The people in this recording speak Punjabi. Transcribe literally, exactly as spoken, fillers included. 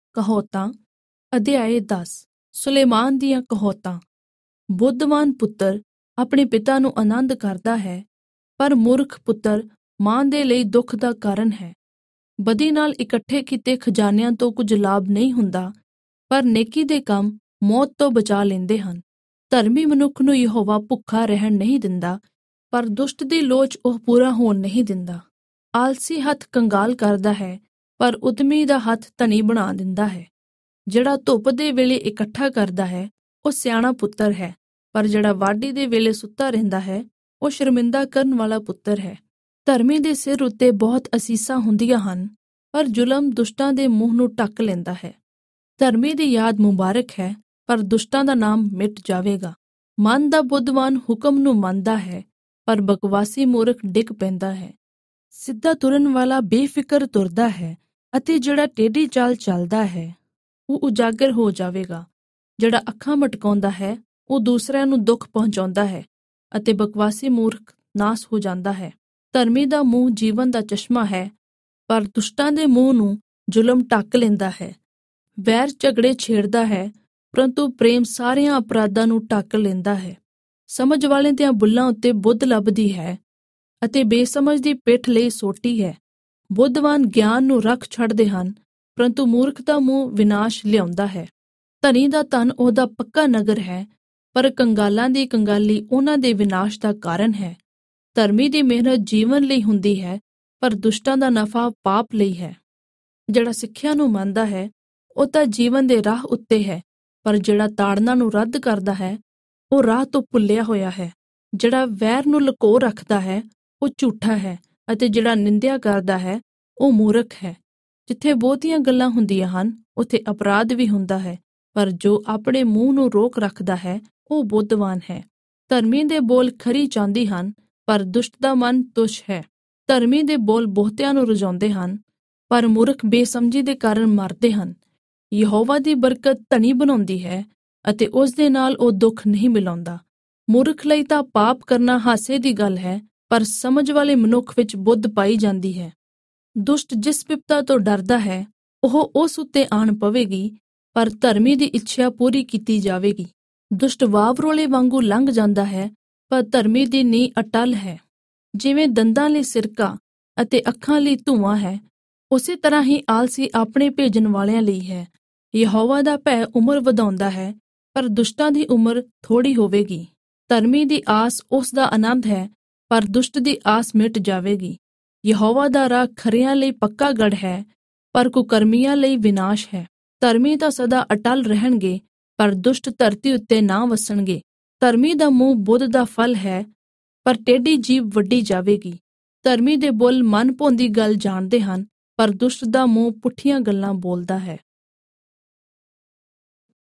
ਕਹਾਵਤਾਂ ਅਧਿਆਇ ਦਸ। ਸੁਲੇਮਾਨ ਦੀਆਂ ਕਹਾਵਤਾਂ। ਬੁੱਧਵਾਨ ਪੁੱਤਰ ਆਪਣੇ ਪਿਤਾ ਨੂੰ ਆਨੰਦ ਕਰਦਾ ਹੈ, ਪਰ ਮੂਰਖ ਪੁੱਤਰ ਮਾਂ ਦੇ ਲਈ ਦੁੱਖ ਦਾ ਕਾਰਨ ਹੈ। ਬਦੀ ਨਾਲ ਇਕੱਠੇ ਕੀਤੇ ਖਜ਼ਾਨਿਆਂ ਤੋਂ ਕੁਝ ਲਾਭ ਨਹੀਂ ਹੁੰਦਾ, ਪਰ ਨੇਕੀ ਦੇ ਕੰਮ ਮੌਤ ਤੋਂ ਬਚਾ ਲੈਂਦੇ ਹਨ। ਧਰਮੀ ਮਨੁੱਖ ਨੂੰ ਯਹੋਵਾ ਭੁੱਖਾ ਰਹਿਣ ਨਹੀਂ ਦਿੰਦਾ, ਪਰ ਦੁਸ਼ਟ ਦੀ ਲੋਚ ਉਹ ਪੂਰਾ ਹੋਣ ਨਹੀਂ ਦਿੰਦਾ। ਆਲਸੀ ਹੱਥ ਕੰਗਾਲ ਕਰਦਾ ਹੈ, ਪਰ ਉਦਮੀ ਦਾ ਹੱਥ ਧਨੀ ਬਣਾ ਦਿੰਦਾ ਹੈ। ਜਿਹੜਾ ਧੁੱਪ ਦੇ ਵੇਲੇ ਇਕੱਠਾ ਕਰਦਾ ਹੈ, ਉਹ ਸਿਆਣਾ ਪੁੱਤਰ ਹੈ, ਪਰ ਜਿਹੜਾ ਵਾਢੀ ਦੇ ਵੇਲੇ ਸੁੱਤਾ ਰਹਿੰਦਾ ਹੈ, ਉਹ ਸ਼ਰਮਿੰਦਾ ਕਰਨ ਵਾਲਾ ਪੁੱਤਰ ਹੈ। ਧਰਮੀ ਦੇ ਸਿਰ ਉੱਤੇ ਬਹੁਤ ਅਸੀਸਾਂ ਹੁੰਦੀਆਂ ਹਨ, ਪਰ ਜ਼ੁਲਮ ਦੁਸ਼ਟਾਂ ਦੇ ਮੂੰਹ ਨੂੰ ਢੱਕ ਲੈਂਦਾ ਹੈ। ਧਰਮੀ ਦੀ ਯਾਦ ਮੁਬਾਰਕ ਹੈ, ਪਰ ਦੁਸ਼ਟਾਂ ਦਾ ਨਾਮ ਮਿਟ ਜਾਵੇਗਾ। ਮਨ ਦਾ ਬੁੱਧਵਾਨ ਹੁਕਮ ਨੂੰ ਮੰਨਦਾ ਹੈ, ਪਰ ਬਕਵਾਸੀ ਮੂਰਖ ਡਿੱਗ ਪੈਂਦਾ ਹੈ। ਸਿੱਧਾ ਤੁਰਨ ਵਾਲਾ ਬੇਫਿਕਰ ਤੁਰਦਾ ਹੈ, ਅਤੇ ਜਿਹੜਾ ਟੇਢੀ ਚਾਲ ਚੱਲਦਾ ਹੈ, ਉਹ ਉਜਾਗਰ ਹੋ ਜਾਵੇਗਾ। ਜਿਹੜਾ ਅੱਖਾਂ ਮਟਕਾਉਂਦਾ ਹੈ, ਉਹ ਦੂਸਰਿਆਂ ਨੂੰ ਦੁੱਖ ਪਹੁੰਚਾਉਂਦਾ ਹੈ, ਅਤੇ ਬਕਵਾਸੀ ਮੂਰਖ ਨਾਸ ਹੋ ਜਾਂਦਾ ਹੈ। ਧਰਮੀ ਦਾ ਮੂੰਹ ਜੀਵਨ ਦਾ ਚਸ਼ਮਾ ਹੈ, ਪਰ ਦੁਸ਼ਟਾਂ ਦੇ ਮੂੰਹ ਨੂੰ ਜ਼ੁਲਮ ਢੱਕ ਲੈਂਦਾ ਹੈ। ਵੈਰ ਝਗੜੇ ਛੇੜਦਾ ਹੈ, ਪਰੰਤੂ ਪ੍ਰੇਮ ਸਾਰਿਆਂ ਅਪਰਾਧਾਂ ਨੂੰ ਢੱਕ ਲੈਂਦਾ ਹੈ। ਸਮਝ ਵਾਲੇ ਦੀਆਂ ਬੁੱਲਾਂ ਉੱਤੇ ਬੁੱਧ ਲੱਭਦੀ ਹੈ, ਅਤੇ ਬੇਸਮਝ ਦੀ ਪਿੱਠ ਲਈ ਸੋਟੀ ਹੈ। ਬੁੱਧਵਾਨ ਗਿਆਨ ਨੂੰ ਰੱਖ ਛੱਡਦੇ ਹਨ, ਪਰੰਤੂ ਮੂਰਖ ਦਾ ਮੂੰਹ ਵਿਨਾਸ਼ ਲਿਆਉਂਦਾ ਹੈ। ਧਨੀ ਦਾ ਧਨ ਉਹਦਾ ਪੱਕਾ ਨਗਰ ਹੈ, ਪਰ ਕੰਗਾਲਾਂ ਦੀ ਕੰਗਾਲੀ ਉਹਨਾਂ ਦੇ ਵਿਨਾਸ਼ ਦਾ ਕਾਰਨ ਹੈ। ਧਰਮੀ ਦੀ ਮਿਹਨਤ ਜੀਵਨ ਲਈ ਹੁੰਦੀ ਹੈ, ਪਰ ਦੁਸ਼ਟਾਂ ਦਾ ਨਫਾ ਪਾਪ ਲਈ ਹੈ। ਜਿਹੜਾ ਸਿੱਖਿਆ ਨੂੰ ਮੰਨਦਾ ਹੈ, ਉਹ ਤਾਂ ਜੀਵਨ ਦੇ ਰਾਹ ਉੱਤੇ ਹੈ, ਪਰ ਜਿਹੜਾ ਤਾੜਨਾ ਨੂੰ ਰੱਦ ਕਰਦਾ ਹੈ, ਉਹ ਰਾਹ ਤੋਂ ਭੁੱਲਿਆ ਹੋਇਆ ਹੈ। ਜਿਹੜਾ ਵੈਰ ਨੂੰ ਲੁਕੋ ਰੱਖਦਾ ਹੈ, ਉਹ ਝੂਠਾ ਹੈ, ਅਤੇ ਜਿਹੜਾ ਨਿੰਦਿਆ ਕਰਦਾ ਹੈ, ਉਹ ਮੂਰਖ ਹੈ। ਜਿੱਥੇ ਬਹੁਤੀਆਂ ਗੱਲਾਂ ਹੁੰਦੀਆਂ ਹਨ, ਉੱਥੇ ਅਪਰਾਧ ਵੀ ਹੁੰਦਾ ਹੈ, ਪਰ ਜੋ ਆਪਣੇ ਮੂੰਹ ਨੂੰ ਰੋਕ ਰੱਖਦਾ ਹੈ, ਉਹ ਬੁੱਧਵਾਨ ਹੈ। ਧਰਮੀ ਦੇ ਬੋਲ ਖਰੀ ਚਾਂਦੀ ਹਨ, ਪਰ ਦੁਸ਼ਟ ਦਾ ਮਨ ਤੁੱਛ ਹੈ। ਧਰਮੀ ਦੇ ਬੋਲ ਬਹੁਤਿਆਂ ਨੂੰ ਰਜਾਉਂਦੇ ਹਨ, ਪਰ ਮੂਰਖ ਬੇਸਮਝੀ ਦੇ ਕਾਰਨ ਮਰਦੇ ਹਨ। ਯਹੋਵਾ ਦੀ ਬਰਕਤ ਧਨੀ ਬਣਾਉਂਦੀ ਹੈ, ਅਤੇ ਉਸ ਦੇ ਨਾਲ ਉਹ ਦੁੱਖ ਨਹੀਂ ਮਿਲਾਉਂਦਾ। ਮੂਰਖ ਲਈ ਤਾਂ ਪਾਪ ਕਰਨਾ ਹਾਸੇ ਦੀ ਗੱਲ ਹੈ, ਪਰ ਸਮਝ ਵਾਲੇ ਮਨੁੱਖ ਵਿੱਚ ਬੁੱਧ ਪਾਈ ਜਾਂਦੀ ਹੈ। ਦੁਸ਼ਟ ਜਿਸ ਵਿਪਤਾ ਤੋਂ ਡਰਦਾ ਹੈ, ਉਹ ਉਸ ਉੱਤੇ ਆਣ ਪਵੇਗੀ, ਪਰ ਧਰਮੀ ਦੀ ਇੱਛਾ ਪੂਰੀ ਕੀਤੀ ਜਾਵੇਗੀ। ਦੁਸ਼ਟ ਵਾਵਰੋਲੇ ਵਾਂਗੂ ਲੰਘ ਜਾਂਦਾ ਹੈ, ਪਰ ਧਰਮੀ ਦੀ ਨੀਂਹ ਅਟੱਲ ਹੈ। ਜਿਵੇਂ ਦੰਦਾਂ ਲਈ ਸਿਰਕਾ ਅਤੇ ਅੱਖਾਂ ਲਈ ਧੂੰਆਂ ਹੈ, ਉਸੇ ਤਰ੍ਹਾਂ ਹੀ ਆਲਸੀ ਆਪਣੇ ਭੇਜਣ ਵਾਲਿਆਂ ਲਈ ਹੈ। ਯਹੋਵਾ ਦਾ ਭੈ ਉਮਰ ਵਧਾਉਂਦਾ ਹੈ, ਪਰ ਦੁਸ਼ਟਾਂ ਦੀ ਉਮਰ ਥੋੜ੍ਹੀ ਹੋਵੇਗੀ। ਧਰਮੀ ਦੀ ਆਸ ਉਸ ਦਾ ਆਨੰਦ ਹੈ, ਪਰ ਦੁਸ਼ਟ ਦੀ ਆਸ ਮਿਟ ਜਾਵੇਗੀ। ਯਹੋਵਾ ਦਾ ਰਾਹ ਖਰਿਆਂ ਲਈ ਪੱਕਾ ਗੜ੍ਹ ਹੈ, ਪਰ ਕੁਕਰਮੀਆਂ ਲਈ ਵਿਨਾਸ਼ ਹੈ। ਧਰਮੀ ਤਾਂ ਸਦਾ ਅਟੱਲ ਰਹਿਣਗੇ, ਪਰ ਦੁਸ਼ਟ ਧਰਤੀ ਉੱਤੇ ਨਾ ਵਸਣਗੇ। ਧਰਮੀ ਦਾ ਮੂੰਹ ਬੁੱਧ ਦਾ ਫਲ ਹੈ, ਪਰ ਟੇਢੀ ਜੀਭ ਵੱਢੀ ਜਾਵੇਗੀ। ਧਰਮੀ ਦੇ ਬੁੱਲ ਮਨ ਭਾਉਂਦੀ ਗੱਲ ਜਾਣਦੇ ਹਨ, ਪਰ ਦੁਸ਼ਟ ਦਾ ਮੂੰਹ ਪੁੱਠੀਆਂ ਗੱਲਾਂ ਬੋਲਦਾ ਹੈ।